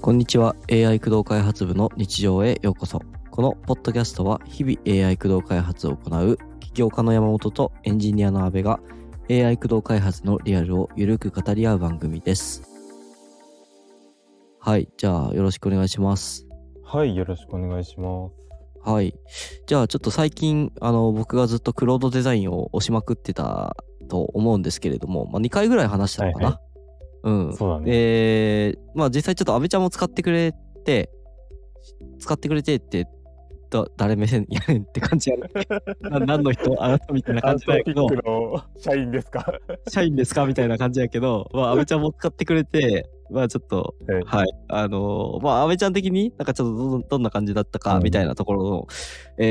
こんにちは。 AI 駆動開発部の日常へようこそ。このポッドキャストは日々 AI 駆動開発を行う起業家の山本とエンジニアの阿部が AI 駆動開発のリアルをゆるく語り合う番組です。はい、じゃあよろしくお願いします。 はい、よろしくお願いします。 はい、じゃあちょっと最近僕がずっとクロードデザインを押しまくってたと思うんですけれども、2回ぐらい話したのかな。 はいはい。 うん。 そうだね。 実際ちょっと阿部ちゃんも使ってくれてって誰目線やねんって感じやね何の人あなたみたいな感じだけど、 アンソーキックの社員ですか？ 社員ですかみたいな感じやけど、阿部ちゃんも使ってくれて、ちょっと、 はい。 はい。阿部ちゃん的になんかちょっとどんな感じだったかみたいなところの、シ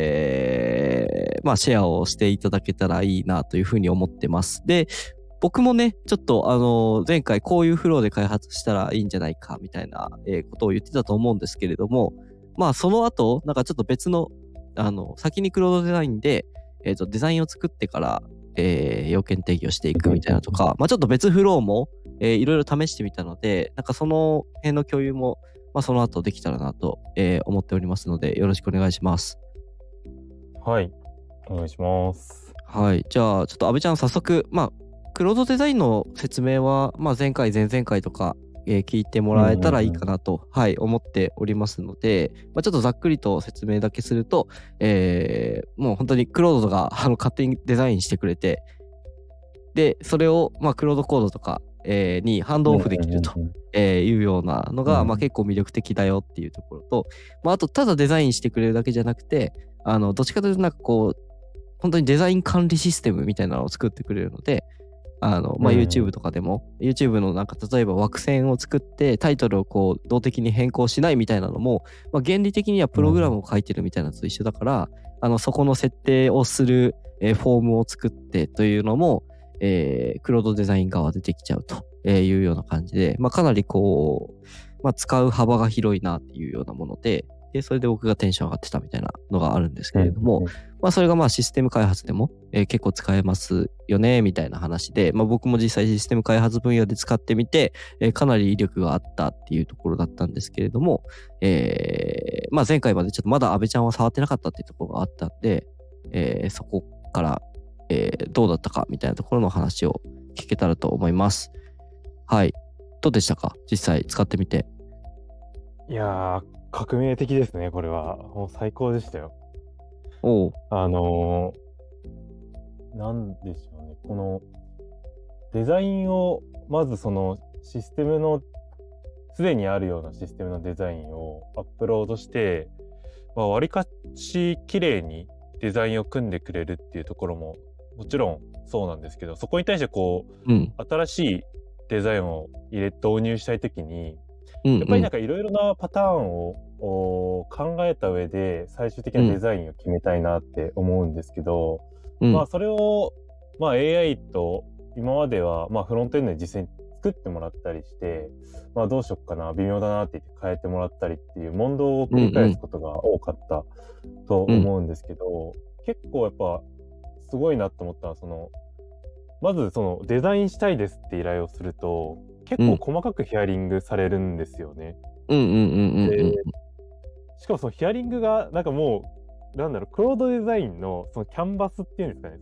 ェアをしていただけたらいいなというふうに思ってます。で、僕もね、ちょっと前回こういうフローで開発したらいいんじゃないかみたいな、ことを言ってたと思うんですけれども、その後、なんかちょっと別の、先にクロードデザインで、デザインを作ってから、要件定義をしていくみたいなとか、ちょっと別フローも、いろいろ試してみたので、なんかその辺の共有も、その後できたらなと、思っておりますので、よろしくお願いします。 はい、お願いします。 はい。じゃあ、ちょっと阿部ちゃん早速、クロードデザインの説明は、前回、前々回とか、聞いてもらえたらいいかなと、思っておりますので、ちょっとざっくりと説明だけすると、もう本当にクロードが勝手にデザインしてくれて、で、それを、クロードコードとか、にハンドオフできると、いうようなのが、結構魅力的だよっていうところと、あと、ただデザインしてくれるだけじゃなくて、どっちかというとなんかこう、本当にデザイン管理システムみたいなのを作ってくれるので、YouTube とかでも、YouTube のなんか例えば枠線を作ってタイトルをこう動的に変更しないみたいなのも、原理的にはプログラムを書いてるみたいなのと一緒だから、そこの設定をする、フォームを作ってというのも、クロードデザイン側でできちゃうというような感じで、かなりこう、使う幅が広いなっていうようなもので、それで僕がテンション上がってたみたいなのがあるんですけれども、それがシステム開発でも、結構使えますよね、みたいな話で、僕も実際システム開発分野で使ってみて、かなり威力があったっていうところだったんですけれども、前回までちょっとまだ阿部ちゃんは触ってなかったっていうところがあったんで、そこから、どうだったかみたいなところの話を聞けたらと思います。はい。どうでしたか？実際使ってみて。 いやー、革命的ですね、これは。もう最高でしたよ。 おう。 なんでしょうね。このデザインを、まずそのシステムの、すでにあるようなシステムのデザインをアップロードして、わりかし綺麗にデザインを組んでくれるっていうところももちろんそうなんですけど、そこに対してこう、新しいデザインを導入したいときに、やっぱりなんかいろいろなパターンを考えた上で最終的なデザインを決めたいなって思うんですけど、それをAI と今まではフロントエンドで実際に作ってもらったりして、どうしよっかな、微妙だなって言って変えてもらったりっていう問答を繰り返すことが多かったと思うんですけど、結構やっぱすごいなと思ったのは、まずそのデザインしたいですって依頼をすると、結構細かくヒアリングされるんですよね。しかもそのヒアリングがなんかもう、クロードデザインのそのキャンバスっていうんですかね、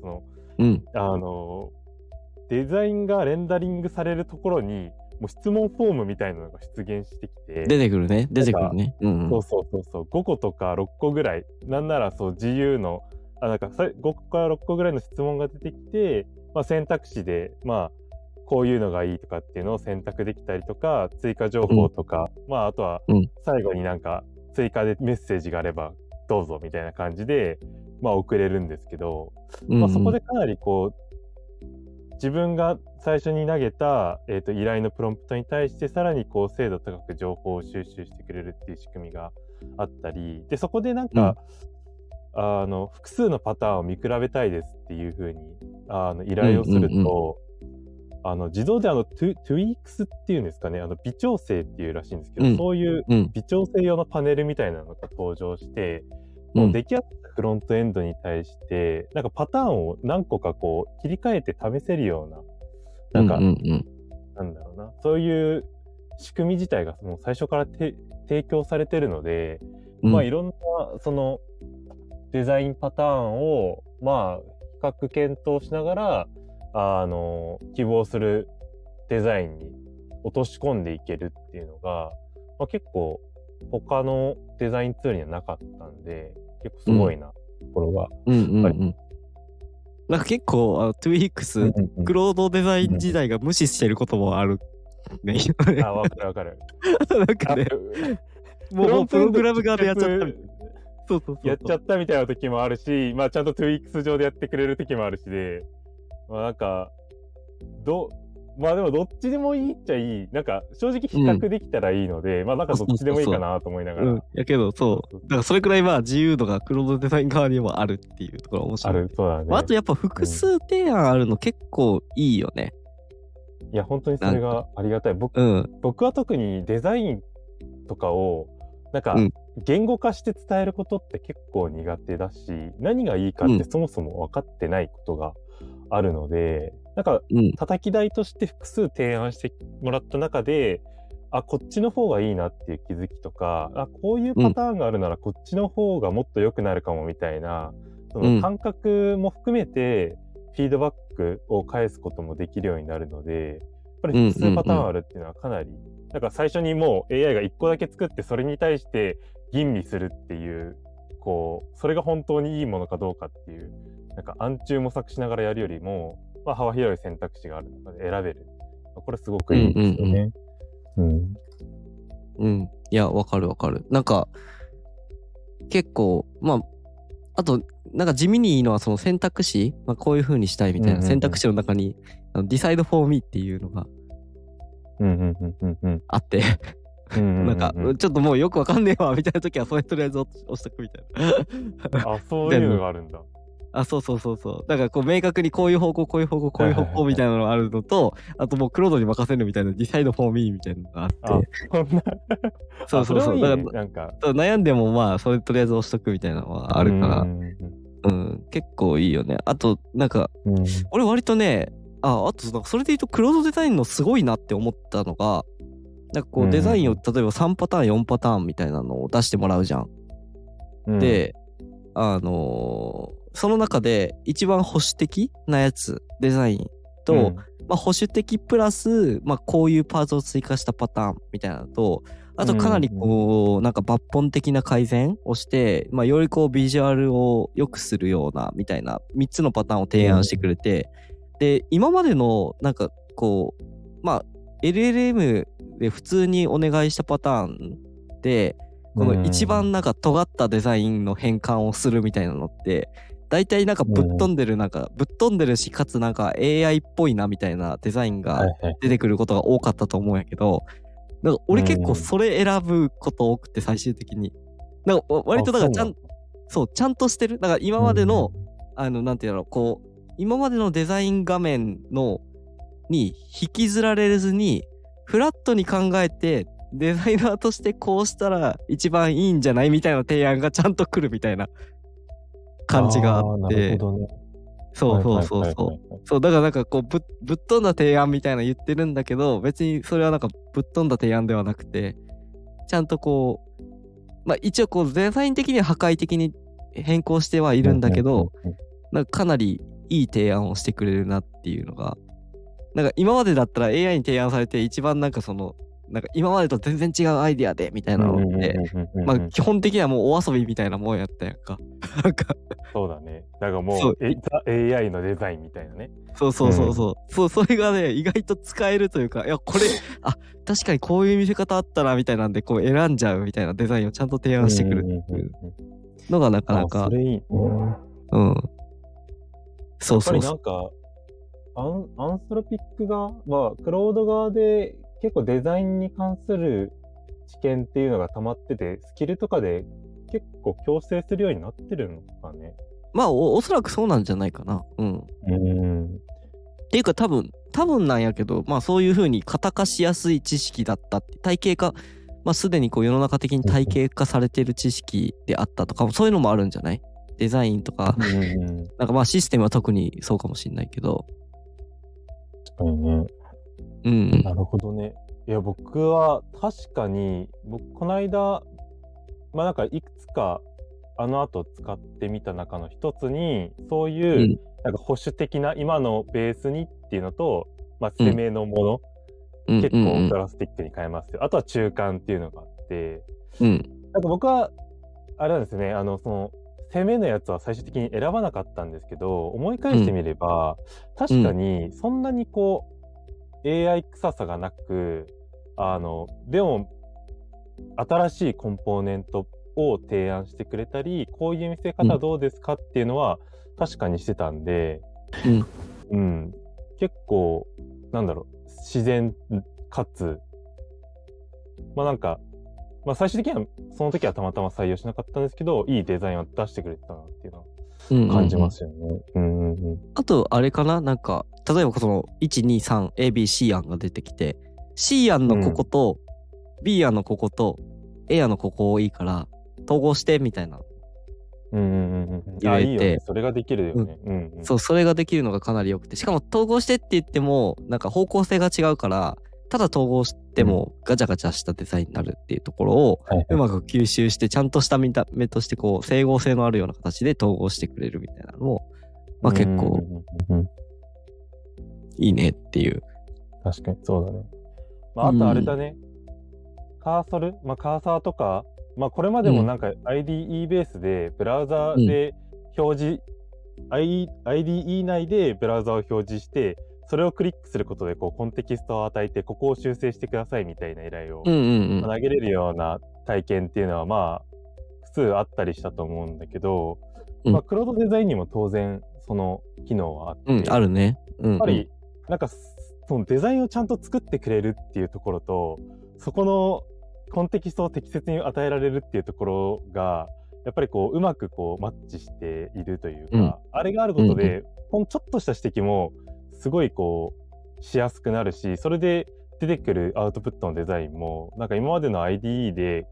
デザインがレンダリングされるところに、もう質問フォームみたいなのが出現してきて。 出てくるね。 そう。5個とか6個ぐらい、なんならそう自由の、5個から6個ぐらいの質問が出てきて、選択肢で、こういうのがいいとかっていうのを選択できたりとか、追加情報とか、あとは最後になんか追加でメッセージがあればどうぞみたいな感じで、送れるんですけど、そこでかなりこう、自分が最初に投げた、依頼のプロンプトに対してさらにこう精度高く情報を収集してくれるっていう仕組みがあったり、で、そこでなんか、複数のパターンを見比べたいですっていう風に、依頼をすると、自動でトゥイークスっていうんですかね、微調整っていうらしいんですけど、そういう微調整用のパネルみたいなのが登場して、もう出来上がったフロントエンドに対して、なんかパターンを何個かこう切り替えて試せるような、なんだろうな、そういう仕組み自体がもう最初から提供されてるので、 うんまあいろんなそのデザインパターンをまあ比較検討しながら希望するデザインに落とし込んでいけるっていうのが、まあ、結構他のデザインツールにはなかったんで、結構すごいな、ところが。 うんうんうん。なんか結構TWIX、クロードデザイン時代が無視してることもあるね。 あ、わかるわかる。 なんかね、もうプログラム側でやっちゃったみたいな。そうやっちゃったみたいな時もあるし、まあちゃんと TWIX 上でやってくれる時もあるしで、まあなんか、まあでもどっちでもいいっちゃいい。なんか正直比較できたらいいので、まあなんかどっちでもいいかなと思いながら。 やけどそう。だからそれくらいまあ自由度がクロードデザイン側にもあるっていうところが面白い。 ある、そうだね。 まあ、あとやっぱ複数提案あるの結構いいよね。 いや本当にそれがありがたい。僕は特にデザインとかをなんか言語化して伝えることって結構苦手だし、何がいいかってそもそも分かってないことがあるので、なんか叩き台として複数提案してもらった中で、あ、こっちの方がいいなっていう気づきとか、あ、こういうパターンがあるならこっちの方がもっと良くなるかもみたいな、その感覚も含めてフィードバックを返すこともできるようになるので、やっぱり複数パターンあるっていうのはかなり、なんか最初にもう AI が1個だけ作ってそれに対して吟味するっていう、それが本当にいいものかどうかっていう、なんか暗中模索しながらやるよりも、まあ、幅広い選択肢があるので選べる。これすごくいいですよね。 いや、わかるわかる。なんか、結構、まあ、あと、なんか地味にいいのはその選択肢、まあ、こういう風にしたいみたいな選択肢の中に、Decide for me っていうのがあって、なんか、ちょっともうよくわかんねえわみたいな時は、それとりあえず押しとくみたいな。 あ、そういうのがあるんだ。 あ、そう。だからこう明確にこういう方向みたいなのがあるのと、あともうクロードに任せるみたいな、Decide for me みたいなのがあって。そう。だからなんか悩んでもまあ、それとりあえず押しとくみたいなのはあるから、結構いいよね。あと、なんか、俺割とね、あとそれで言うとクロードデザインのすごいなって思ったのが、なんかこうデザインを例えば3パターン4パターンみたいなのを出してもらうじゃん。で、その中で一番保守的なやつ、デザインと、まあ保守的プラス、まあこういうパーツを追加したパターンみたいなのと、あとかなりこう、なんか抜本的な改善をして、まあよりこうビジュアルを良くするようなみたいな3つのパターンを提案してくれて、で、今までのなんかこう、まあ LLM で普通にお願いしたパターンで、この一番なんか尖ったデザインの変換をするみたいなのって、大体なんかぶっ飛んでるし、かつなんか AI っぽいなみたいなデザインが出てくることが多かったと思うんやけど、なんか俺結構それ選ぶこと多くて最終的に。なんか割とだからちゃんとしてる。だから今までの、なんていうの、こう、今までのデザイン画面に引きずられずに、フラットに考えて、デザイナーとしてこうしたら一番いいんじゃないみたいな提案がちゃんと来るみたいな感じがあって。なるほどね。そう。だからなんかこうぶっ飛んだ提案みたいな言ってるんだけど、別にそれはなんかぶっ飛んだ提案ではなくて、ちゃんとこう、まあ一応こうデザイン的には破壊的に変更してはいるんだけど、なんかかなりいい提案をしてくれるなっていうのが、なんか今までだったら AI に提案されて一番なんかその、なんか今までと全然違うアイディアでみたいなのって、まあ基本的にはもうお遊びみたいなもんやったやんか。なんかそうだね。だからもうAI のデザインみたいなね。 そう。それがね、意外と使えるというか、いや、これ、確かにこういう見せ方あったなみたいなんで、こう選んじゃうみたいなデザインをちゃんと提案してくるっていうのがなかなか。 それいい。 そう。 やっぱりなんか、アンソロピック側、まあ、クロード側で結構デザインに関する知見っていうのが溜まってて、スキルとかで結構強制するようになってるのかね。 まあ おそらくそうなんじゃないかな。っていうか多分なんやけど、まあそういう風に型化しやすい知識だったって、体系化、まあすでにこう世の中的に体系化されてる知識であったとかも、そういうのもあるんじゃない？デザインとか、なんかまあシステムは特にそうかもしれないけど。 なるほどね。 いや、僕は確かに、この間、まあなんかいくつかあの後使ってみた中の一つに、そういう、 うん。 なんか保守的な今のベースにっていうのと、まあうん。 攻めのもの、 うん結構ドラスティックに変えますよ。あとは中間っていうのがあって、 うん。 なんか僕は、あれなんですね、攻めのやつは最終的に選ばなかったんですけど、思いうん。 返してみれば、確かうん。 にそんなにこう、AI 臭さがなく、でも、新しいコンポーネントを提案してくれたり、こういう見せうん。 方どうですかっていうのは確かにしてたんで、 うん。 うん、結構、なんだろう、自然かつ、まあなんか、まあ最終的には、その時はたまたま採用しなかったんですけど、いいデザインを出してくれてたなっていうのはうんうん感じうん。 ますよね。うんうんうん。 あと、あれかななんか、例えばその、1、2、3、A、B、C 案が出てきて、C 案のここと、B 案のここと、A 案のここいいから、統合してみたいなうんうんうんうんうん。あ、いいよね。 言えて、 それができるようん。 ね。うんうん。 そう、それができるのがかなり良くて、しかも統合してって言っても、なんか方向性が違うから、ただ統合してうん。 もガチャガチャしたデザインになるっていうところをはいはい。 うまく吸収して、ちゃんとした見た目としてこう整合性のあるような形で統合してくれるみたいなのも、まあうんう結構んうんうんうん。 いいねっていう。 確かにそうだね。まあ、あとあれうん。 だね。カーソル、まあ、カーサーとか、まあ、これまうん。 でもなんか IDE ベースでブラウザうん。 で表示、IDE 内でブラウザを表示して、それをクリックすることでこうコンテキストを与えて、ここを修正してくださいみたいな依頼をうんうん投げれるような体験っていうのはまあ、普通あったりしたと思うんだけど、 うん。うん。 まあ、クロードデザインにも当然その機能はあっうん。 て、やっあるね。うんうん。 ぱりなんかそのデザインをちゃんと作ってくれるっていうところと、そこのコンテキストを適切に与えられるっていうところが、やっぱりこう、うまくこう、マッチしているといううん。 か、あれがあるうんうん。 ことで、ほんちょっとした指摘も、すごいこう、しやすくなるし、それで出てくるアウトプットのデザインも、なんか今までの IDE で、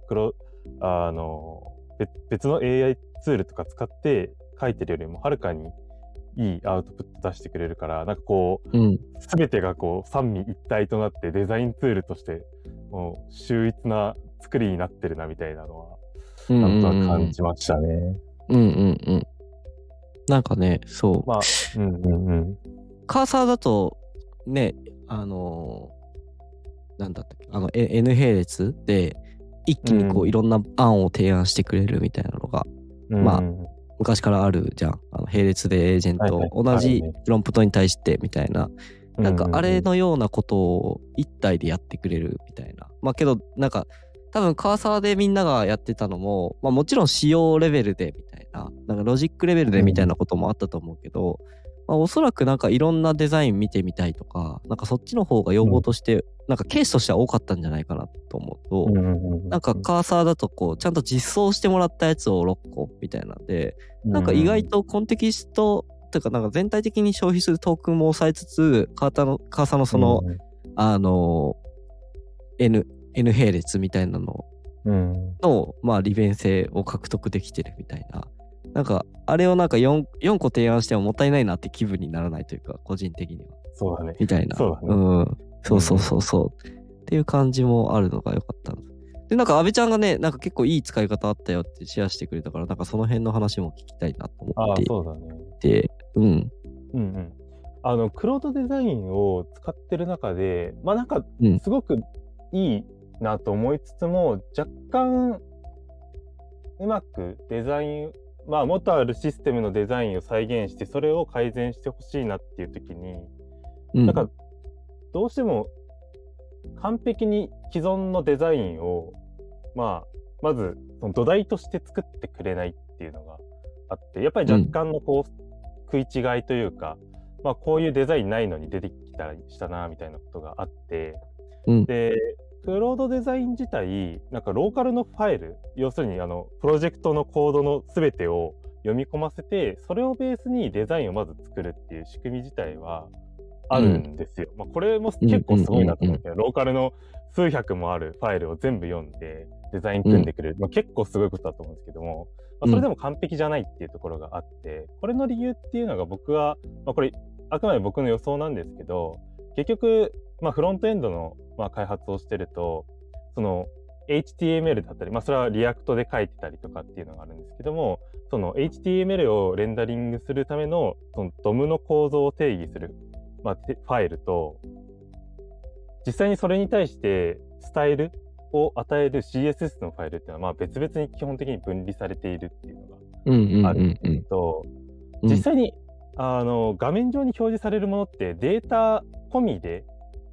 別の AI ツールとか使って書いてるよりも、はるかにいいアウトプット出してくれるから、なんかこう、 うん。 すべてがこう三位一体となってデザインツールとしてもう秀逸な作りになってるなみたいなのはうんうなんとなくんうん。 感じましたね。 うんうんうん。なんかね、そう。 まあ、うんうんうん。 カーサーだと、ね、あのなんだったっけ、N 並列で、一気にこういうんろんな案を提案してくれるみたいなのが、まあ、 うん。 昔からあるじゃん。並列でエージェント、 はいはい。 同じあるね。 プロンプトに対してみたいな。 うんなんかあうんうん。 れのようなことを一体でやってくれるみたいな。まあけど、なんか、多分カーサーでみんながやってたのも、まあもちろん仕様レベルでみたいな、なんかロジックレベルでみたいなこともあったと思うけど、まあ、おそらくなんかいろんなデザイン見てみたいとか、なんかそっちの方が要うん。 望として、なんかケースとしては多かったんじゃないかなと思うと、 うんうんうんなんかうん。 カーサーだとこう、ちゃんと実装してもらったやつを6個みたいなんで、 うんなんか意外うん。 とコンテキストというかなんか全体的に消費するトークンも抑えつつ、カーサーのその、 うんあの、N、N 並列みたいなのうん。 の、まあ利便性を獲得できてるみたいな。なんか、あれをなんか4個提案してももったいないなって気分にならないというか、個人的には。 そうだね。 みたいな。 そうだね。 うん。そうそううんうん。 そうそう。っていう感じもあるのが良かったんです。で、なんか安倍ちゃんがね、なんか結構いい使い方あったよってシェアしてくれたから、なんかその辺の話も聞きたいなと思っああ、 ていそうだね。 て、うん。 うんうん。クロードデザインを使ってる中で、まあなんか、 うん。 すごくいいなと思いつつも、若干うまくデザイン、まあ元あるシステムのデザインを再現して、それを改善してほしいなっていう時に、 うん。 なんかどうしても完璧に既存のデザインを、まあ、まずその土台として作ってくれないっていうのがあって、やっぱり若うん。 干のこう食い違いというか、まあこういうデザインないのに出てきたりしたなみたいなことがあって、 うん。 で、クロードデザイン自体、なんかローカルのファイル、要するにプロジェクトのコードのすべてを読み込ませて、それをベースにデザインをまず作るっていう仕組み自体はあるうん。 んですよ。まあ、これもうん。うん。 結構すごいなとうん。 思うんですけど、ローカルの数百もあるファイルを全部読んでデザインうん。 組んでくれる。まあ、結構すごいことだと思うんですけども、まあ、 うん。 それでも完璧じゃないっていうところがあって、これの理由っていうのがこれ、あくまで僕の予想なんですけど、結局、まあ、フロントエンドのまあ、開発をしてると、その HTML だったり、まあ、それはリアクトで書いてたりとかっていうのがあるんですけども、その HTML をレンダリングするためのその DOM の構造を定義する、まあ、ファイルと、実際にそれに対してスタイルを与える CSS のファイルっていうのは、まあ、別々に基本的に分離されているっていうのがあるっていうと、実際に画面上に表示されるものってデータ込みで、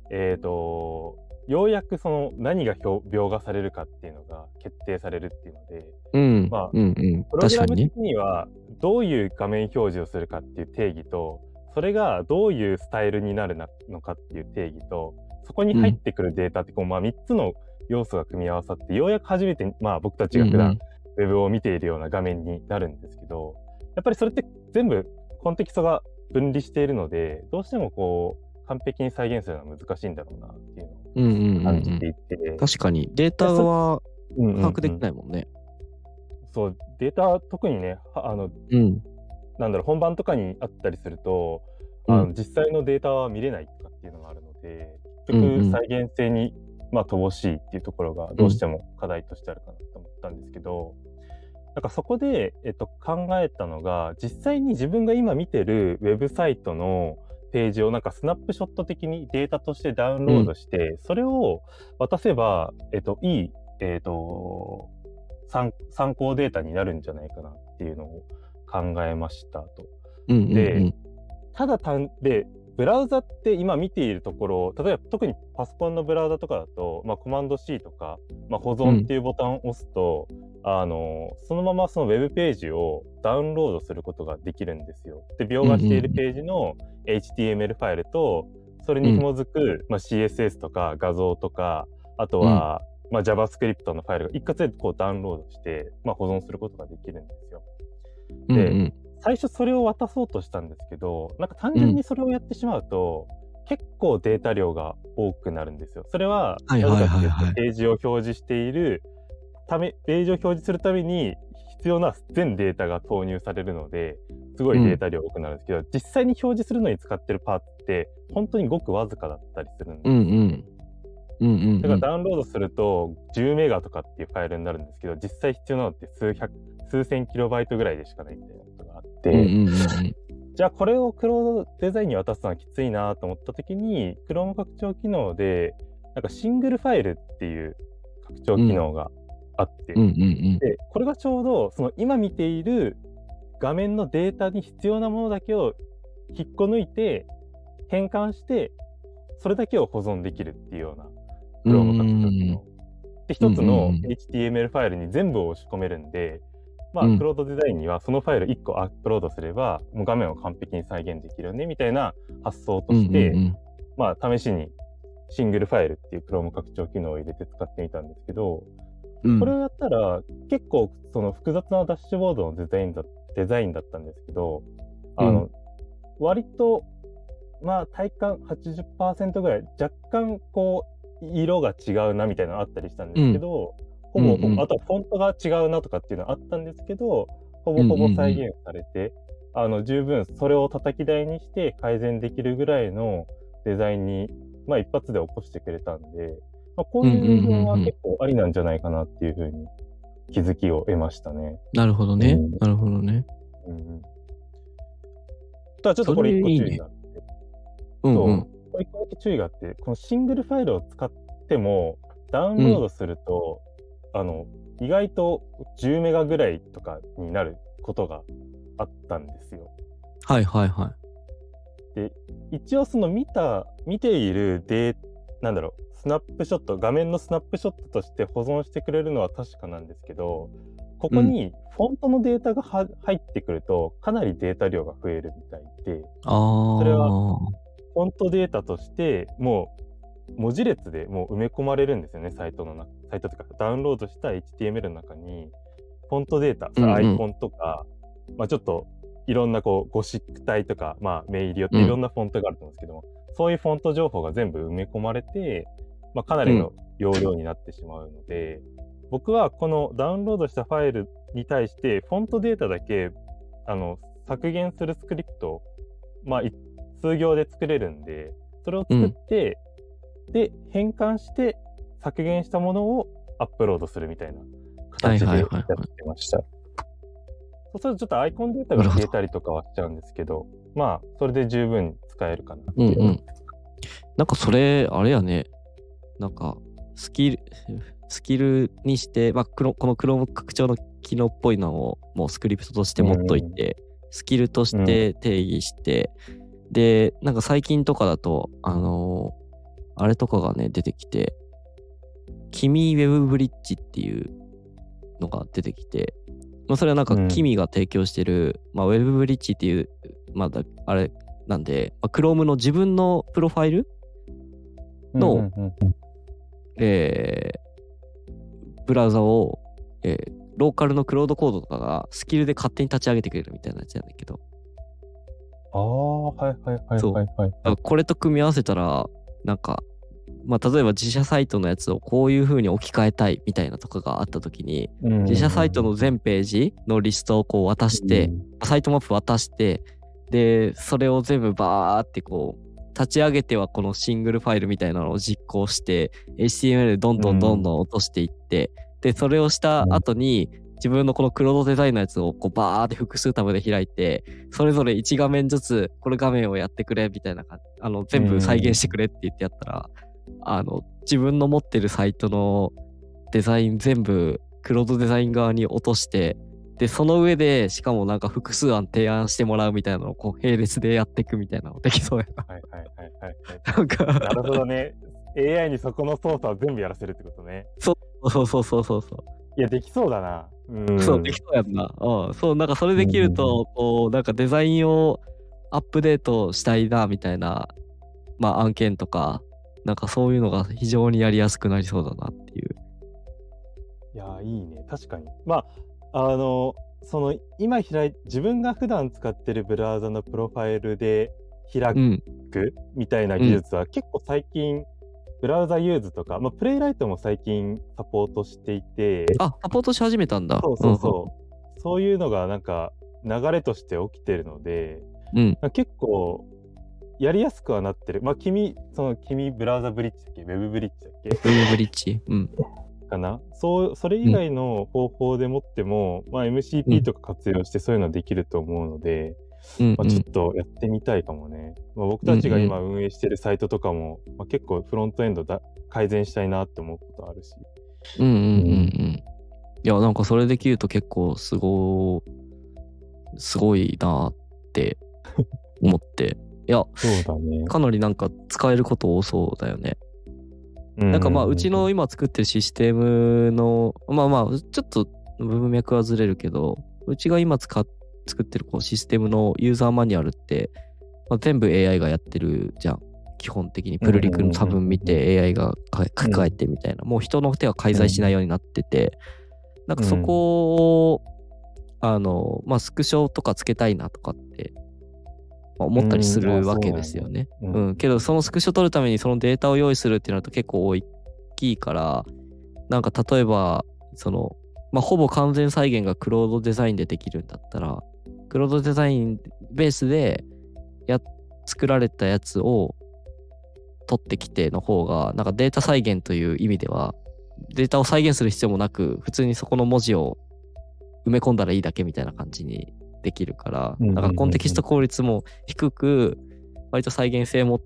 ようやくその何が描画されるかっていうのが決定されるっていうので、まあ、プログラム的にはどういう画面表示をするかっていう定義と、それがどういうスタイルになるのかっていう定義と、そこに入ってくるデータってこう、まあ、3つの要素が組み合わさって、ようやく初めて、まあ、僕たちが普段ウェブを見ているような画面になるんですけど、やっぱりそれって全部コンテキストが分離しているので、どうしてもこう完璧に再現するのは難しいんだろうなっていうのを感じていて、 確かにデータは把握できないもんね。 そう、データ特にね、なんだろう、本番とかにあったりすると、実際のデータは見れないとかっていうのがあるので、結局再現性に、まあ、乏しいっていうところがどうしても課題としてあるかなと思ったんですけど、なんかそこで、考えたのが、実際に自分が今見てるウェブサイトのページをなんかスナップショット的にデータとしてダウンロードして、それを渡せば、いい、参考データになるんじゃないかなっていうのを考えましたと。で、で、ブラウザって今見ているところ、例えば特にパソコンのブラウザとかだと、まあ、コマンド C とか、まあ、保存っていうボタンを押すと、そのままそのウェブページをダウンロードすることができるんですよ。で、描画しているページの HTML ファイルと、それに紐づく、まあ、CSS とか画像とか、あとは、まあ、JavaScript のファイルが一括でこうダウンロードして、まあ、保存することができるんですよ。で、最初それを渡そうとしたんですけど、なんか単純にそれをやってしまうと、結構データ量が多くなるんですよ。それは、なぜかっていうと、ページを表示しているページを表示するために必要な全データが投入されるので、すごいデータ量多くなるんですけど、実際に表示するのに使ってるパーツって本当にごくわずかだったりするんです。だからダウンロードすると10メガとかっていうファイルになるんですけど、実際必要なのって数千キロバイトぐらいでしかないみたいなことがあって、じゃあこれをクロードデザインに渡すのはきついなと思った時に、Chrome 拡張機能でなんかシングルファイルっていう拡張機能があって、でこれがちょうどその今見ている画面のデータに必要なものだけを引っこ抜いて変換してそれだけを保存できるっていうようなChrome 拡張機能で、一つの HTML ファイルに全部を押し込めるんで、まあ、クロードデザインにはそのファイル1個アップロードすればもう画面を完璧に再現できるよねみたいな発想として、まあ試しにシングルファイルっていう Chrome 拡張機能を入れて使ってみたんですけど、これをやったら結構その複雑なダッシュボードのデザインだったんですけど、割とまあ体感 80% ぐらい若干こう色が違うなみたいなのあったりしたんですけど、ほぼあとはフォントが違うなとかっていうのはあったんですけど、ほぼ再現されて、十分それを叩き台にして改善できるぐらいのデザインに、まあ、一発で起こしてくれたんで、まあ、こういう部分は結構ありなんじゃないかなっていうふうに気づきを得ましたね。 なるほどね。なるほどね。 ただちょっとこれ一個注意があって。これ一個だけ注意があって、このシングルファイルを使ってもダウンロードすると、意外と10メガぐらいとかになることがあったんですよ。で、一応その見ているなんだろう、スナップショット、画面のスナップショットとして保存してくれるのは確かなんですけど、ここにフォントのデータが入ってくるとかなりデータ量が増えるみたいで、それはフォントデータとしてもう文字列でもう埋め込まれるんですよね、サイトというかダウンロードした HTML の中にフォントデータ、アイコンとか、まあ、ちょっといろんなこうゴシック体とか、まあ、メイリオっていろんなフォントがあると思うんですけども、そういうフォント情報が全部埋め込まれて、まあ、かなりの容量になってしまうので、僕はこのダウンロードしたファイルに対してフォントデータだけ削減するスクリプトを、まあ、数行で作れるんで、それを作って、 で変換して削減したものをアップロードするみたいな形でやってました。そうするとちょっとアイコンデータが消えたりとかはしちゃうんですけど、まあそれで十分使えるかなっていう。 なんかそれあれやね、なんかスキルにして、まあ、この Chrome 拡張の機能っぽいのをもうスクリプトとして持っといて、スキルとして定義して、でなんか最近とかだとあれとかがね出てきて、君ウェブブリッジっていうのが出てきて、まあ、それはなんか君が提供してる、まあ、ウェブブリッジっていう、まだあれなんで、まあ、Chrome の自分のプロファイルの、ブラウザを、ローカルのクロードコードとかがスキルで勝手に立ち上げてくれるみたいなやつなんだけど。 はいはいはいはいはい。 これと組み合わせたら、なんか、まあ、例えば自社サイトのやつをこういう風に置き換えたいみたいなとかがあった時に、自社サイトの全ページのリストをこう渡して、サイトマップ渡して、で、それを全部バーってこう、立ち上げてはこのシングルファイルみたいなのを実行して、HTML でどんどん落としていって、で、それをした後に、自分のこのクロードデザインのやつをこうバーって複数タブで開いて、それぞれ1画面ずつ、これ画面をやってくれみたいな感じ、全部再現してくれって言ってやったら、自分の持ってるサイトのデザイン全部クロードデザイン側に落として、でその上でしかもなんか複数案提案してもらうみたいなのをこう並列でやっていくみたいなのできそうやな。 はいはいはいはい。 なんかなるほどね。AI にそこの操作を全部やらせるってことね。 そう。 いやできそうだな。 そうできそうやんな。そうなんかそれできると、こうなんかデザインをアップデートしたいなみたいな、まあ案件とか。なんかそういうのが非常にやりやすくなりそうだなっていう。 いやいいね、確かに。まあその今自分が普段使ってるブラウザのプロファイルで開くみたいな技術は結構最近、ブラウザユーズとか、まあ、プレイライトも最近サポートしていて。 サポートし始めたんだ。 そういうのがなんか流れとして起きてるので、結構やりやすくはなってる。まあ、君ブラウザブリッジだっけ？ウェブブリッジだっけ？ ウェブブリッジ。 かな？それ以外の方法でもっても、まあ、MCP とか活用してそういうのできると思うので、まあ、ちょっとやってみたいかもね。まあ、僕たちが今運営してるサイトとかも、まあ、結構フロントエンド改善したいなって思うことあるし。 いや、なんかそれできると結構すごいなって思って。いや、 そうだね。 かなりなんか使えること多そうだよね。なんかまあうちの今作ってるシステムのちょっと文脈はずれるけど、うちが今作ってるこうシステムのユーザーマニュアルって、まあ、全部 AI がやってるじゃん。基本的にプルリクの差分見て AI が書き換えてみたいな、もう人の手は介在しないようになってて、なんかそこをまあスクショとかつけたいなとかって思ったりするわけですよね。けどそのスクショ取るためにそのデータを用意するってなると結構大きいから、なんか例えばほぼ完全再現がクロードデザインでできるんだったら、クロードデザインベースで作られたやつを取ってきての方が、なんかデータ再現という意味ではデータを再現する必要もなく、普通にそこの文字を埋め込んだらいいだけみたいな感じにできるから、なんかコンテキスト効率も低く、割と再現性持って、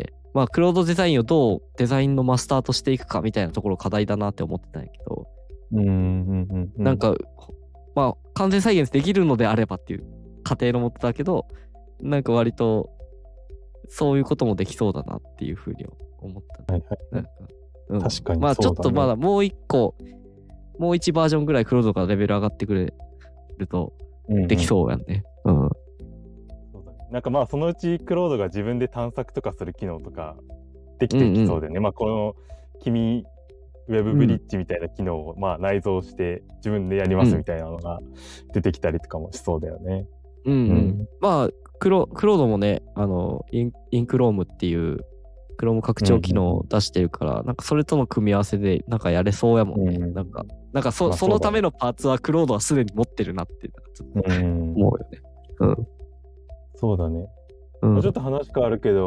まあクロードデザインをどうデザインのマスターとしていくかみたいなところ課題だなって思ってたんやけど、なんかまあ完全再現できるのであればっていう過程のもとだけど、なんか割とそういうこともできそうだなっていうふうに思った、ね。 確かに、 まあちょっとまだもう1バージョンぐらいクロードがレベル上がってくれるとできそうやんね。 そうだね。なんかまあそのうちクロードが自分で探索とかする機能とかできてきそうでね。まあこの君ウェブブリッジみたいな機能をまあ内蔵して自分でやりますみたいなのが出てきたりとかもしそうだよね。 まあクロードもね、インクロームっていうクローム拡張機能を出してるから、なんかそれとの組み合わせでなんかやれそうやもんね。なんかそのためのパーツはクロードはすでに持ってるなってちょっと思うよね。 そうだね。ちょっと話変わるけど、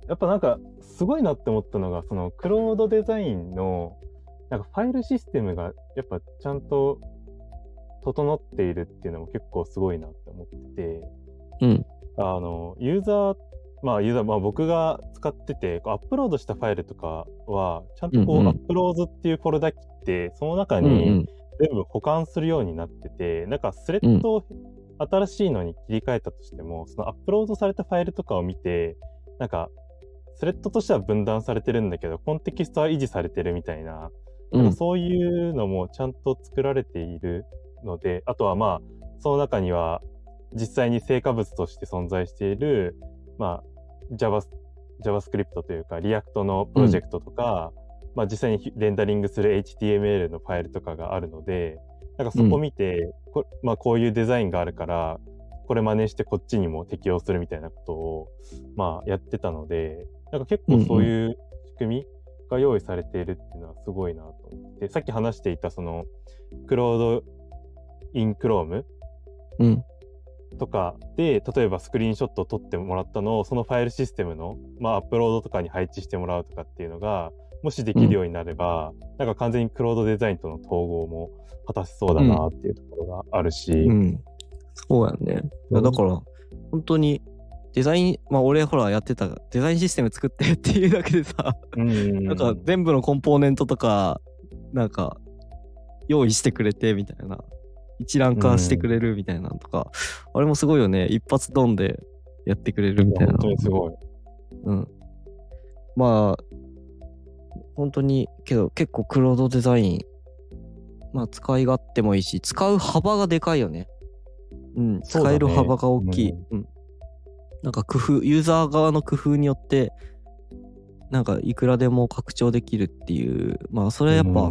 やっぱなんかすごいなって思ったのが、そのクロードデザインのなんかファイルシステムがやっぱちゃんと整っているっていうのも結構すごいなって思ってて、 うん。 ユーザー、僕が使ってて、アップロードしたファイルとかは、ちゃんとこう、 うんうん、 アップロードっていうフォルダ切って、その中うんうにん、 全部保管するようになってて、なんかスレうん、 ッドを新しいのに切り替えたとしても、そのアップロードされたファイルとかを見て、なんか、スレッドとしては分断されてるんだけど、コンテキストは維持されてるみたいな、 うん、 なんかそういうのもちゃんと作られているので、あとはまあ、その中には実際に成果物として存在している、まあ、JavaScript というか、React のプロジェクトとか、まあ実際にレンダリングする HTML のファイルとかがあるので、なんかそこ見て、まあこういうデザインがあるから、これ真似してこっちにも適用するみたいなことを、まあやってたので、なんか結構そういう仕組みが用意されているっていうのはすごいなと思って、さっき話していたその、クロードインクロームうん、 とかで、例えばスクリーンショットを撮ってもらったのを、そのファイルシステムの、まあ、アップロードとかに配置してもらうとかっていうのが、もしできるようになれば、なんか完全にクロードデザインとの統合も果たせそうだなっていうところがあるし。 うん。そうやんね。いやだから、本当に、デザイン、まあ俺ほらやってたデザインシステム作ってっていうだけでさ、なんか全部のコンポーネントとか、なんか用意してくれてみたいな。一覧化してくれるみたいなのとか、あれもすごいよね。一発ドンでやってくれるみたいな。 本当にすごい。 うん。まあ、本当に、けど結構クロードデザイン、まあ使い勝手もいいし、使う幅がでかいよね。うん、使える幅が大きい。うん。なんか工夫、ユーザー側の工夫によって、なんかいくらでも拡張できるっていう、まあそれはやっぱ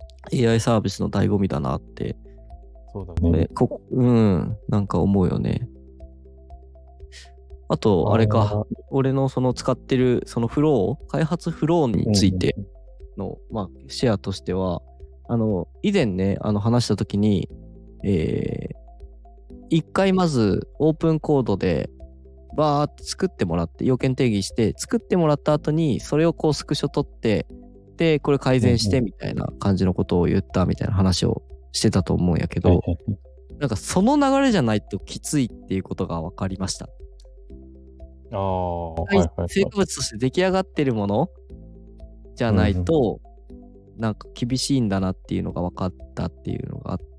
AI サービスの醍醐味だなって、 そうだね。 なんか思うよね。あと、あれか、俺のその使ってるその開発フローについての、まあシェアとしては、以前ね、話したときに、一回まずオープンコードでバーって作ってもらって、要件定義して作ってもらった後にそれをこうスクショ取って、でこれ改善してみたいな感じのことを言ったみたいな話をしてたと思うんやけど、なんかその流れじゃないときついっていうことが分かりました。成果物として出来上がってるものじゃないと、なんか厳しいんだなっていうのが分かったっていうのがあって、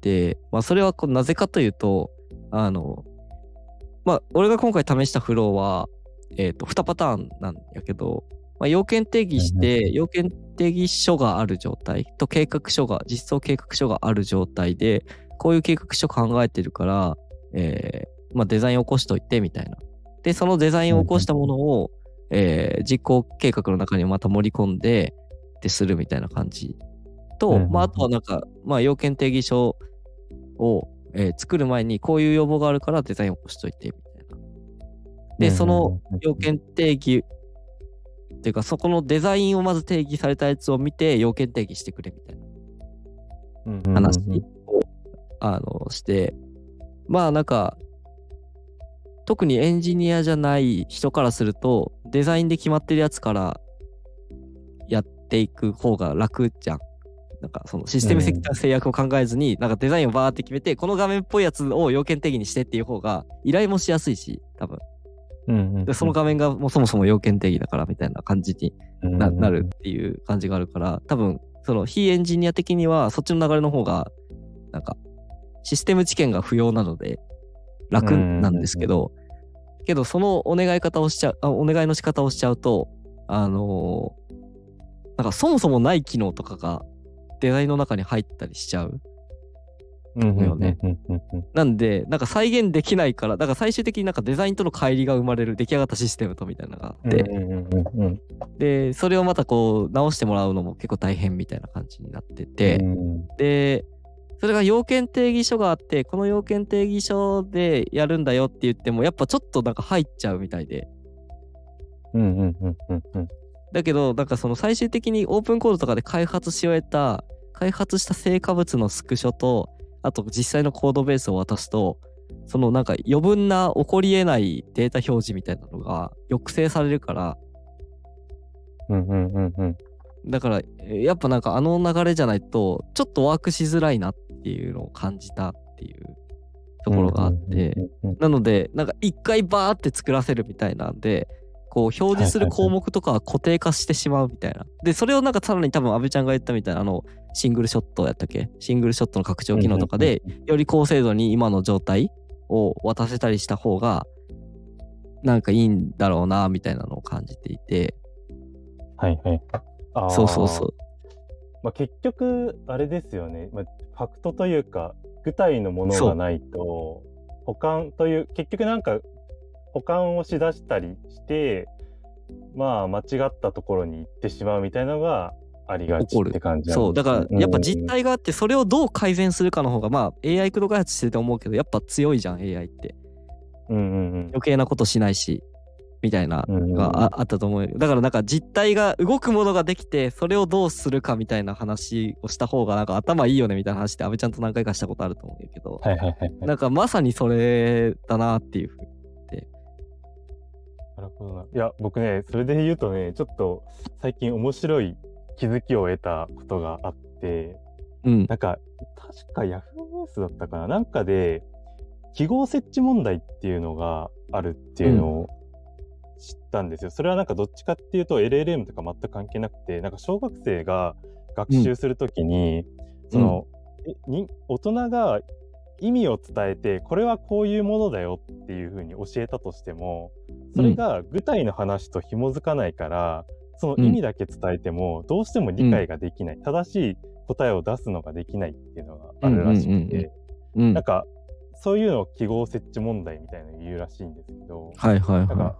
まあそれはなぜかというと、まあ俺が今回試したフローは、2パターンなんやけど、まあ、要件定義して、要件定義書がある状態と実装計画書がある状態で、こういう計画書考えてるから、まあデザインを起こしといてみたいな。で、そのデザインを起こしたものを、実行計画の中にまた盛り込んで、するみたいな感じと、まああとはなんか、まあ要件定義書を、作る前にこういう要望があるからデザインを起こしといてみたいな。で、その要件定義っていうか、そこのデザインをまず定義されたやつを見て要件定義してくれみたいな話をして、まあなんか特にエンジニアじゃない人からするとデザインで決まってるやつからやっていく方が楽じゃん。なんかそのシステム的な制約を考えずに、なんかデザインをバーって決めて、この画面っぽいやつを要件定義にしてっていう方が依頼もしやすいし、多分。でその画面がもうそもそも要件定義だからみたいな感じになるっていう感じがあるから、多分その非エンジニア的にはそっちの流れの方がなんかシステム知見が不要なので楽なんですけど、そのお願いの仕方をしちゃうと、なんかそもそもない機能とかがデザインの中に入ったりしちゃうのよね。なんで、なんか再現できないから、だから最終的になんかデザインとの乖離が生まれる出来上がったシステムとみたいなのがあって、で、それをまたこう直してもらうのも結構大変みたいな感じになってて、で、それが要件定義書があって、この要件定義書でやるんだよって言っても、やっぱちょっとなんか入っちゃうみたいで。だけど、なんかその最終的にオープンコードとかで開発した成果物のスクショと、あと実際のコードベースを渡すと、そのなんか余分な起こり得ないデータ表示みたいなのが抑制されるから、 うんうんうんうん。 だからやっぱなんかあの流れじゃないとちょっとワークしづらいなっていうのを感じたっていうところがあって、なのでなんか一回バーって作らせるみたいなんで、こう表示する項目とかは固定化してしまうみたいな。でそれをなんかさらに多分阿部ちゃんが言ったみたいなシングルショットやったっけ、シングルショットの拡張機能とかでより高精度に今の状態を渡せたりした方がなんかいいんだろうなみたいなのを感じていて。 はいはい。 そうそうそう。 まあ、結局あれですよね、まあ、ファクトというか具体のものがないと保管という結局なんか保管をしだしたりしてまあ間違ったところに行ってしまうみたいなのがありがちって感じなんですね。 そうだからやっぱ実態があってそれをどう改善するかの方がまあ AI 駆動開発してて思うけどやっぱ強いじゃん AI って、余計なことしないしみたいながあったと思う。だからなんか実態が動くものができてそれをどうするかみたいな話をした方がなんか頭いいよねみたいな話って阿部ちゃんと何回かしたことあると思うけど、なんかまさにそれだなっていうふうに。 なるほどな。いや僕ねそれで言うとねちょっと最近面白い気づきを得たことがあって、なんか確か Yahoo ニュースだったかな、なんかで記号設置問題っていうのがあるっていうのを知ったんですよ。それはなんかどっちかっていうと LLM とか全く関係なくて、なんか小学生が学習するときに、その大人が意味を伝えてこれはこういうものだよっていう風に教えたとしてもそれが具体の話と紐づかないから、その意味だけ伝えてもどうしても理解ができない、正しい答えを出すのができないっていうのがあるらしくて、なんかそういうのを記号設置問題みたいなの言うらしいんですけど、なんか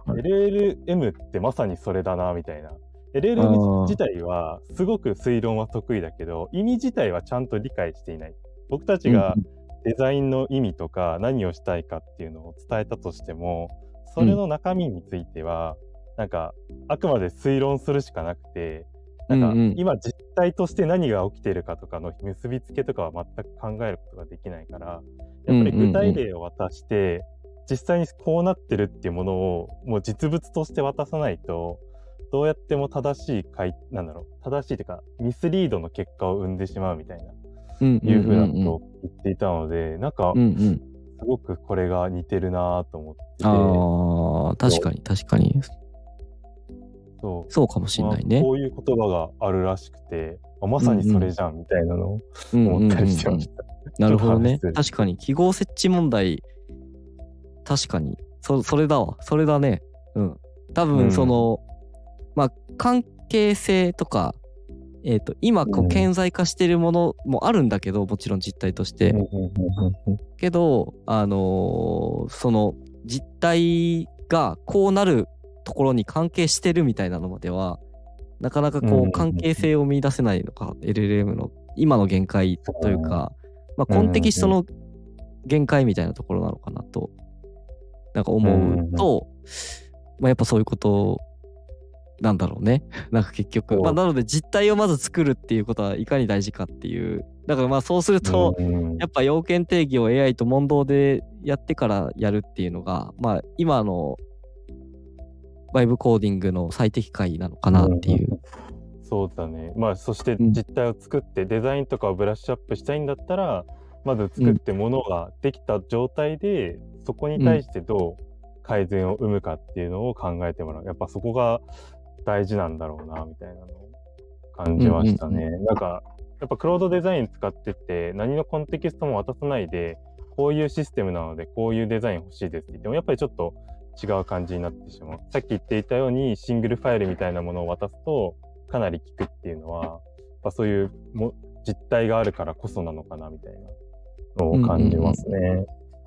LLM ってまさにそれだなみたいな。LLM 自体はすごく推論は得意だけど意味自体はちゃんと理解していない。僕たちがデザインの意味とか何をしたいかっていうのを伝えたとしてもそれの中身についてはなんかあくまで推論するしかなくて、なんか今実態として何が起きているかとかの結びつけとかは全く考えることができないから、やっぱり具体例を渡して実際にこうなってるっていうものをもう実物として渡さないとどうやっても正しい正しいというかミスリードの結果を生んでしまうみたいないうふうなことを言っていたので、なんかすごくこれが似てるなと思ってて。 確かに確かにそうかもしれないね。 こういう言葉があるらしくてまさにそれじゃんみたいなのを思ったりしてました。 なるほどね。確かに記号設置問題確かにそれだわ、それだね。多分その、まあ関係性とか今こう顕在化しているものもあるんだけどもちろん実態としてけどその実態がこうなるところに関係してるみたいなのまではなかなかこう関係性を見出せないのか LLM の今の限界というか、まあ、コンテキストの限界みたいなところなのかなとなんか思うと、まあ、やっぱそういうことなんだろうね。なんか結局、まあ、なので実態をまず作るっていうことはいかに大事かっていう。だからまあそうするとやっぱ要件定義を AI と問答でやってからやるっていうのがまあ今のバイブコーディングの最適解なのかなっていう。 そうだね。まあそして実態を作ってデザインとかをブラッシュアップしたいんだったらまず作ってものができた状態でそこに対してどう改善を生むかっていうのを考えてもらう。やっぱそこが大事なんだろうなみたいなのを感じましたね。なんかやっぱクロードデザイン使ってて何のコンテキストも渡さないでこういうシステムなのでこういうデザイン欲しいですって言ってもやっぱりちょっと違う感じになってしまう。さっき言っていたようにシングルファイルみたいなものを渡すとかなり効くっていうのはやっぱそういう実態があるからこそなのかなみたいなのを感じますね。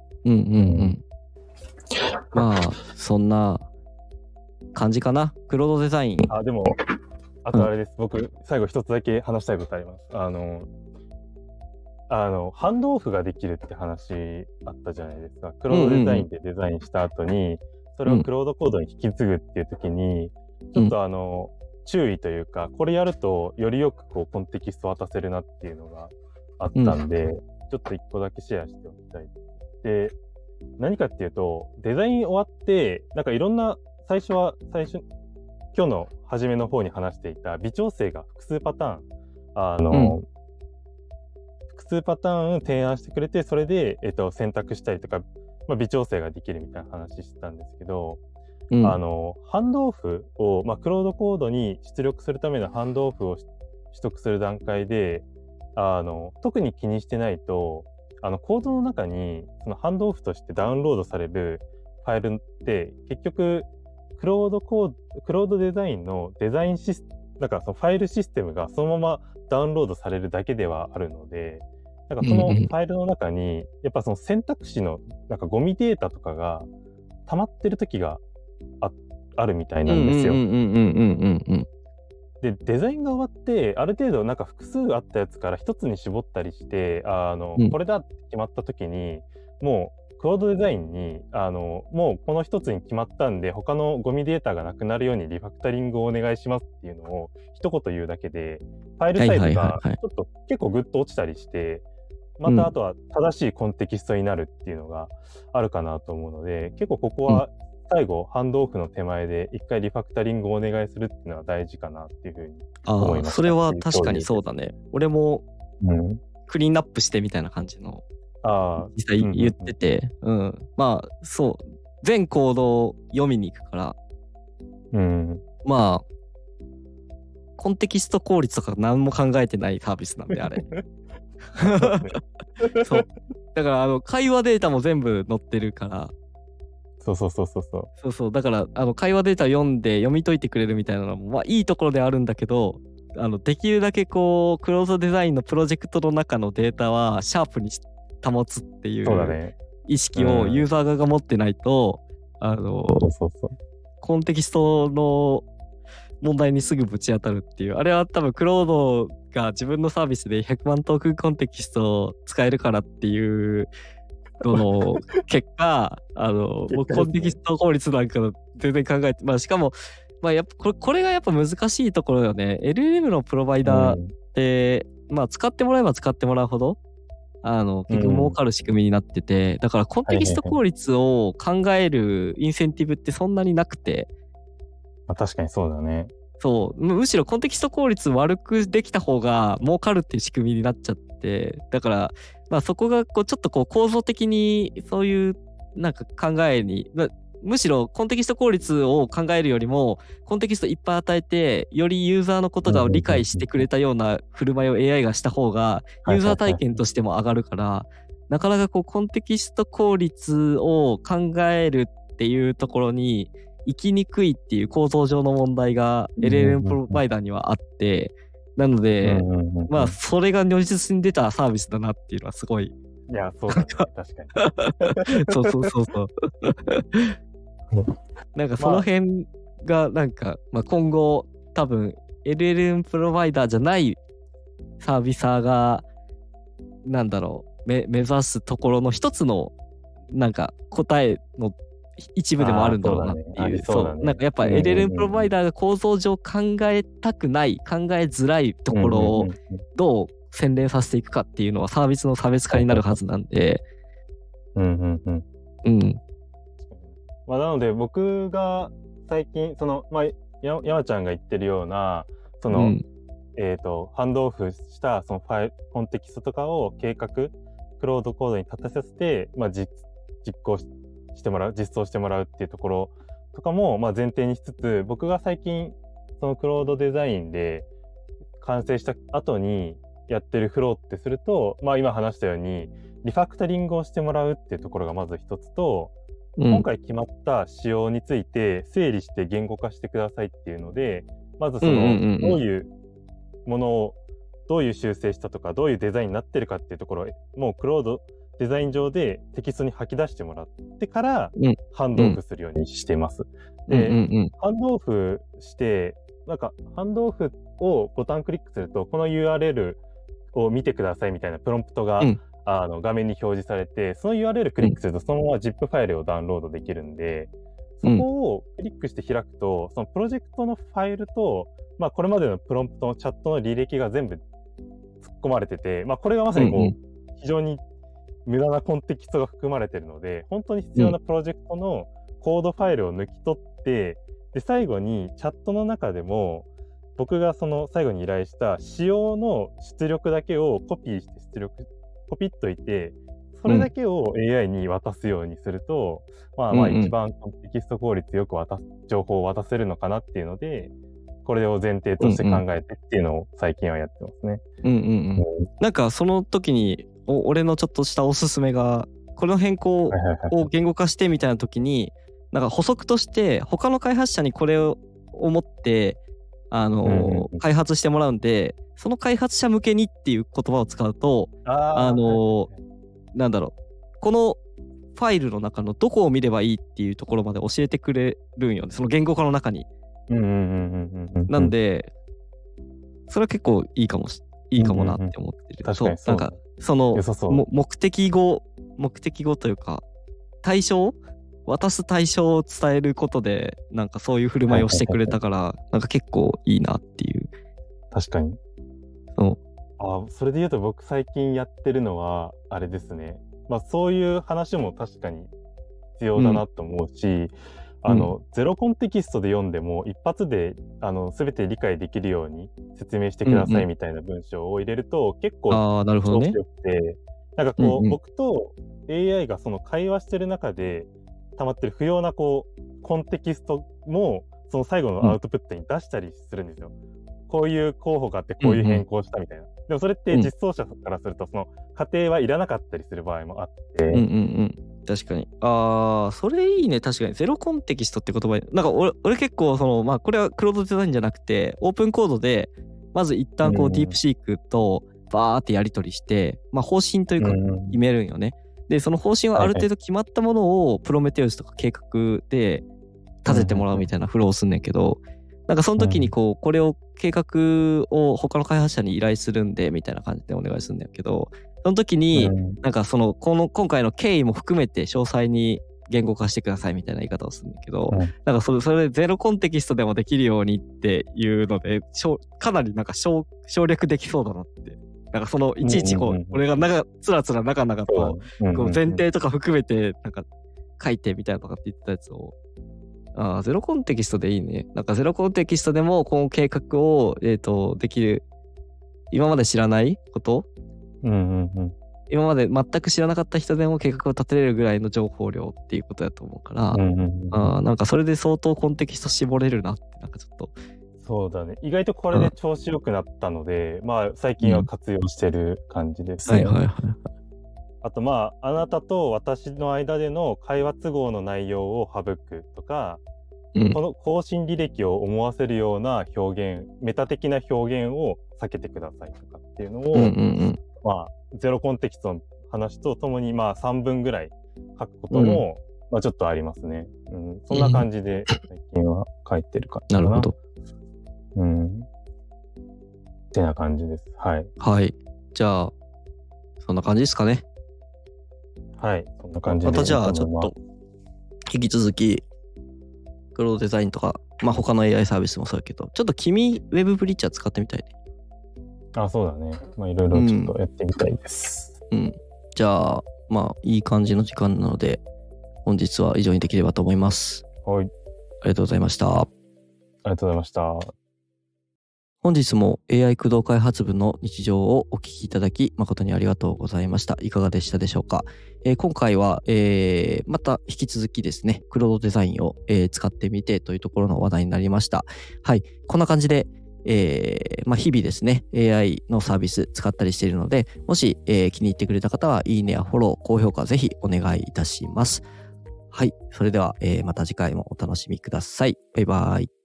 まあそんな感じかな。クロードデザイン。 でもあとあれです、僕最後一つだけ話したいことあります。ハンドオフができるって話あったじゃないですか。クロードデザインでデザインした後にそれをクロードコードに引き継ぐっていう時にちょっと注意というかこれやるとよりよくこうコンテキスト渡せるなっていうのがあったんで、ちょっと一個だけシェアしておきたい。で何かっていうとデザイン終わってなんかいろんな最初今日の初めの方に話していた微調整が複数パターン、複数パターン提案してくれて、それで、選択したりとか、微調整ができるみたいな話してたんですけど、ハンドオフを、クロードコードに出力するためのハンドオフを取得する段階で、特に気にしてないと、コードの中にそのハンドオフとしてダウンロードされるファイルって結局クロードデザインのデザインなんかそのファイルシステムがそのままダウンロードされるだけではあるので、なんかそのファイルの中にやっぱその選択肢のなんかゴミデータとかが溜まってる時があるみたいなんですよ。で、デザインが終わって、ある程度なんか複数あったやつから一つに絞ったりして、これだって決まった時に、もう、クロードデザインに、もうこの一つに決まったんで、他のゴミデータがなくなるようにリファクタリングをお願いしますっていうのを一言言うだけで、ファイルサイズがちょっと結構グッと落ちたりして、またあとは正しいコンテキストになるっていうのがあるかなと思うので、結構ここは、最後ハンドオフの手前で一回リファクタリングをお願いするっていうのは大事かなっていうふうに思いました。 それは確かにそうだね。俺もクリーンアップしてみたいな感じの実際言ってて、まあそう全コードを読みに行くから、まあコンテキスト効率とか何も考えてないサービスなんであれ。そうだから会話データも全部載ってるから。そうだから会話データ読んで読み解いてくれるみたいなのもいいところであるんだけど、できるだけこうクローズドデザインのプロジェクトの中のデータはシャープに保つっていう意識をユーザー側が持ってないと、コンテキストの問題にすぐぶち当たるっていう、あれは多分クロードが自分のサービスで100万トークンコンテキストを使えるからっていうの結果、僕コンテキスト効率なんか全然考えて、しかも、やっぱこれがやっぱ難しいところよね。LLM のプロバイダーって、使ってもらえば使ってもらうほど、結局儲かる仕組みになってて、だからコンテキスト効率を考えるインセンティブってそんなになくて。 確かにそうだね。 そう。むしろコンテキスト効率悪くできた方が儲かるっていう仕組みになっちゃって、だから、そこがちょっと構造的にそういうなんか考えに、むしろコンテキスト効率を考えるよりも、コンテキストいっぱい与えて、よりユーザーのことが理解してくれたような振る舞いを AI がした方が、ユーザー体験としても上がるから、なかなかコンテキスト効率を考えるっていうところに、生きにくいっていう構造上の問題が LLM プロバイダーにはあって、なので、それが如実に出たサービスだなっていうのはすごい。 いや、そうだね。確かに。 そう。なんかその辺がなんか、今後多分 LLM プロバイダーじゃないサービサーが、なんだろう、目指すところの一つのなんか答えの一部でもあるんだろうなっていう。なんかやっぱ LLM プロバイダーが構造上考えたくない、考えづらいところをどう洗練させていくかっていうのはサービスの差別化になるはずなんで。 なので僕が最近山ちゃんが言ってるようなその、ハンドオフしたそのコンテキストとかをクロードコードに立たせて、実装してもらうっていうところとかも前提にしつつ、僕が最近そのクロードデザインで完成した後にやってるフローってすると、今話したようにリファクタリングをしてもらうっていうところがまず一つと、今回決まった仕様について整理して言語化してくださいっていうので、まずそのどういうものをどういう修正したとかどういうデザインになってるかっていうところをもうクロードデザイン上でテキストに吐き出してもらってからハンドオフするようにしています。で、ハンドオフしてなんかハンドオフをボタンクリックするとこの URL を見てくださいみたいなプロンプトが、画面に表示されて、その URL クリックするとそのまま ZIP ファイルをダウンロードできるんで、そこをクリックして開くとそのプロジェクトのファイルと、これまでのプロンプトのチャットの履歴が全部突っ込まれてて、これがまさに非常に無駄なコンテキストが含まれているので、本当に必要なプロジェクトのコードファイルを抜き取って、 で、最後にチャットの中でも、僕がその最後に依頼した仕様の出力だけをコピーしてコピっといて、それだけを AI に渡すようにすると、一番テキスト効率よく情報を渡せるのかなっていうので、これを前提として考えてっていうのを最近はやってますね。 なんかその時に俺のちょっとしたおすすめが、この変更を言語化してみたいな時に、なんか補足として他の開発者にこれを持って開発してもらうんで、その開発者向けにっていう言葉を使うと、なんだろう、このファイルの中のどこを見ればいいっていうところまで教えてくれるんよね、その言語化の中に。なんでそれは結構いいかもなって思ってる。 確かにそう。 なんかその目的語というか渡す対象を伝えることで、なんかそういう振る舞いをしてくれたから、なんか結構いいなっていう。 確かに。それで言うと僕最近やってるのはあれですね。そういう話も確かに必要だなと思うし、ゼロコンテキストで読んでも一発で全て理解できるように説明してくださいみたいな文章を入れると結構調子よくて、なんかこう、僕と AI がその会話してる中で溜まってる不要なコンテキストもその最後のアウトプットに出したりするんですよ。こういう候補があってこういう変更したみたいな。でもそれって実装者からするとその過程はいらなかったりする場合もあって。 確かに。それいいね。確かに。ゼロコンテキストって言葉、なんか俺結構これはクロードデザインじゃなくて、オープンコードで、まず一旦ディープシークとバーってやり取りして、方針というか決めるんよね。で、その方針はある程度決まったものをプロメテウスとか計画で立ててもらうみたいなフローをすんねんけど、なんかその時にこれを計画を他の開発者に依頼するんでみたいな感じでお願いするんだけど、その時になんか今回の経緯も含めて詳細に言語化してくださいみたいな言い方をするんだけど、なんかそれでゼロコンテキストでもできるようにっていうのでかなりなんか省略できそうだなって。なんかいちいち俺がつらつら長々と前提とか含めてなんか書いてみたいなとかって言ってたやつを、ゼロコンテキストでいいね。なんかゼロコンテキストでもこの計画をできる、今まで知らないこと、今まで全く知らなかった人でも計画を立てれるぐらいの情報量っていうことだと思うから、なんかそれで相当コンテキスト絞れるなって、なんかちょっと。 そうだね。意外とこれで調子良くなったので、最近は活用してる感じですね。あとあなたと私の間での会話都合の内容を省くとか、この更新履歴を思わせるような表現、メタ的な表現を避けてくださいとかっていうのを、ゼロコンテキストの話とともに3分ぐらい書くことも、ちょっとありますね。そんな感じで最近は書いてるかな。 なるほど。 ってな感じです。はい。 はい。じゃあ、そんな感じですかね。 はい。そんな感じで。 またじゃあ、ちょっと、引き続き、クロードデザインとか、他の AI サービスもそうだけど、ちょっと君、ウェブブリッジャー使ってみたいね。 そうだね。いろいろちょっとやってみたいです。 じゃあ、いい感じの時間なので、本日は以上にできればと思います。 はい。 ありがとうございました。 ありがとうございました。 本日も AI 駆動開発部の日常をお聞きいただき誠にありがとうございました。いかがでしたでしょうか。今回は、また引き続きですね、クロードデザインを、使ってみてというところの話題になりました。はい、こんな感じで、日々ですね、AI のサービス使ったりしているので、もし、気に入ってくれた方は、いいねやフォロー、高評価ぜひお願いいたします。はい、それでは、また次回もお楽しみください。バイバイ。